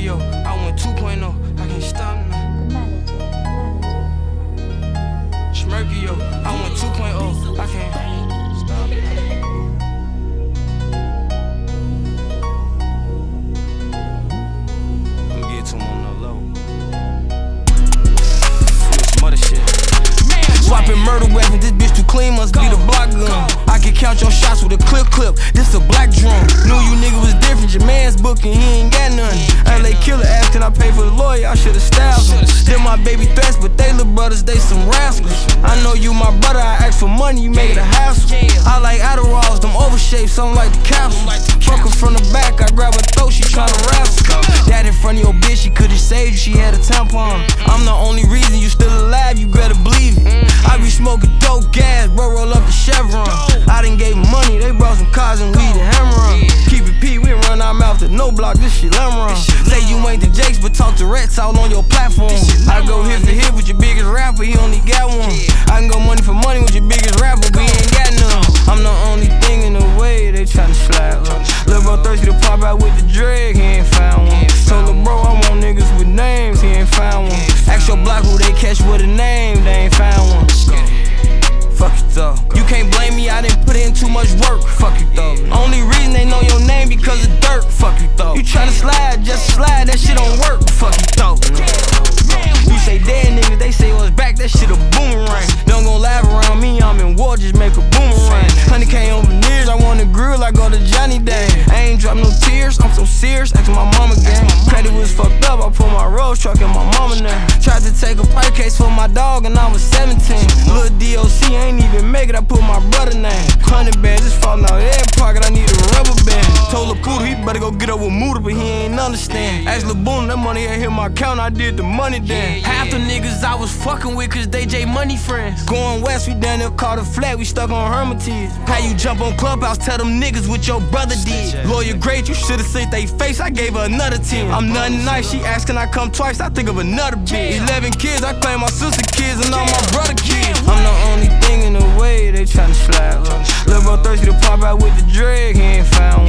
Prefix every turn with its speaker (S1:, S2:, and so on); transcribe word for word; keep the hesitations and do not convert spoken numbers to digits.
S1: yo, I went two point oh, I can't stop now. Smirky yo, I went two point oh, I can't stop now. I'ma get to him on the low. Some other shit. Swapping murder weapons, this bitch too clean, must be the block gun. I can count your shots with a clip clip, this a black drum. Knew you nigga was different, your man's booking, he ain't got none. L A killer asking I pay for the lawyer, I should've stabbed him. They're my baby threats, but they little brothers, they some rascals. I know you my brother, I ask for money, you make it a hassle. I like Adderalls, them overshapes, something like the capsule. Fuck her from the back, I grab her throat, she tryna wrestle. That in front of your bitch, she could've saved you, she had a tampon. I'm the only reason you still alive, you better believe it. I be smoking dope gas, bro, roll up the Chevron. I done gave money, they brought some cars and weed and hammer on. Keep it P, we run our mouth to no block, this shit lemon. Say you ain't the Jakes, but talk to Rats all on your platform. I go hit for hit with your biggest rapper, he only got one. I can go money for money with your biggest rapper, but he ain't got none. I'm the only thing in the way, they tryna slide up. Lil' bro thirsty to pop out with the drag, he ain't found one. Told lil' bro I want niggas with names, he ain't found one. Ask your block who they catch with a name, they ain't found one. Fuck it though. You can't blame me, I didn't put in too much work. Fuck it though. Only reason they know your name because of dirt. Fuck it though. You tryna slide, just slide, that shit don't work. Fuck it though. You say dead niggas, they say what's back, that shit a boomerang. Don't gon' laugh around me, I'm in war, just make a boomerang. Honey K on veneers, I want a grill, I go to Johnny Day. I ain't drop no tears, I'm so serious, asking my mama gang. Credit was fucked up, I put my Rolls truck in my mama name. Tried to take a pipe case for my dog and I was seventeen. Lil' D O C ain't even make it, I put my brother name. Hundred bands just falling out every pocket, I need a rubber band. Told Lil' Poodle he better go get up with Muda, but he ain't understand. Asked Lil' Boone, that money ain't hit my account, I did the money then. Half the niggas I was fucking with cause they J Money friends. Going west, we down there caught a flat, we stuck on Hermitage. How you jump on Clubhouse, tell them niggas what your brother did. Lawyer great, you should've seen they face, I gave her another ten. I'm nothing nice, she asked can I come twice, I think of another bitch. Eleven kids, I claim my sister kids and all my brother kids. I'm the only thing in the way, they tryna slide up. Lil' bro thirsty to pop out with the drag, he ain't found one.